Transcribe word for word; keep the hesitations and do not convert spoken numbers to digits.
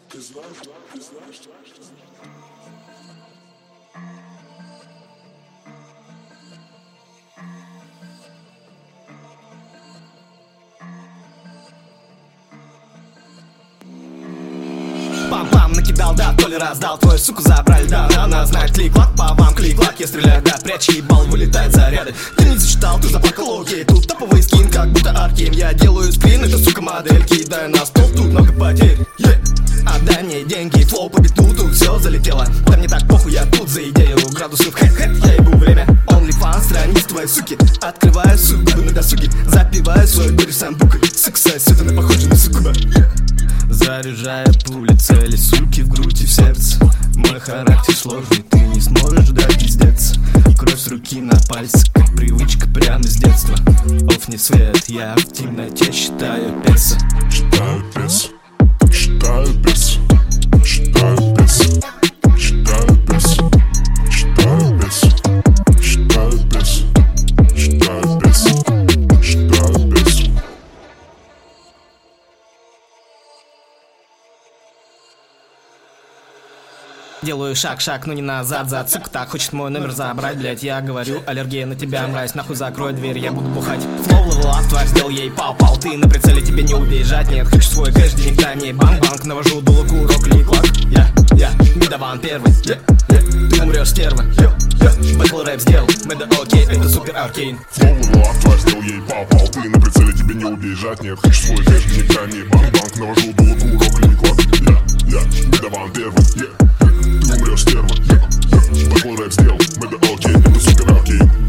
Ты знаешь, ты знаешь, Пам-пам, накидал, да, то ли раздал. Твою суку забрали, да, она знает клик-клак. По вам клик-клак, я стреляю, да, прячь ебал, вылетает заряды. Ты не зачитал, ты заплакал, окей. Тут топовый скин, как будто аркейм. Я делаю скрин, это, сука, модель. Кидаю на стол, тут много потерь, yeah. Отдай мне деньги, флоу по биту, тут все залетело. Да мне так похуй, я тут за идею. Градусов хэт-хэт, я ебу время. OnlyFans, страниц твоей суки. Открываю суку на досуге. Запиваю свою дверь самбукой. Сука, сосед, она похожа на суккуба, yeah. Заряжая пули, цели, суки в грудь и в сердце. Мой характер сложный, ты не сможешь, да, пиздец. Кровь с руки на пальце, как привычка прямо с детства. Оф, не свет, я в темноте считаю песо. Считаю песо, считаю песо, считаю песо, считаю песо, считаю песо, считаю песо, считаю песо, считаю песо. Делаю шаг-шаг, но не назад, зад, сука, так хочет мой номер забрать, блять. Я говорю, аллергия на тебя, мразь, нахуй закрой дверь, я буду бухать. Флоу, левел ап, тварь, сделал ей пау-пау. Ты на прицеле, тебе не убежать, нет. Хочу свой кэш, денег дай мне, банк-банк. Навожу дуло, курок, клик-клак. Я, я, бедован первый, я, я. Ты умрешь, стерва, я, я. Бэтл рэп сделал, мэда окей, это супер аркейн. Флоу, левел ап, тварь, сделал ей пау-пау. Ты на прицеле, тебе не убежать, нет. Хочу свой кэш, денег дай мне, банк-банк. Навожу дуло, курок, клик-клак. Я, я, бедован первый, я. Ты умрешь, стерва, я, я. Бэтл рэп сделал, мэда окей, это супер аркейн.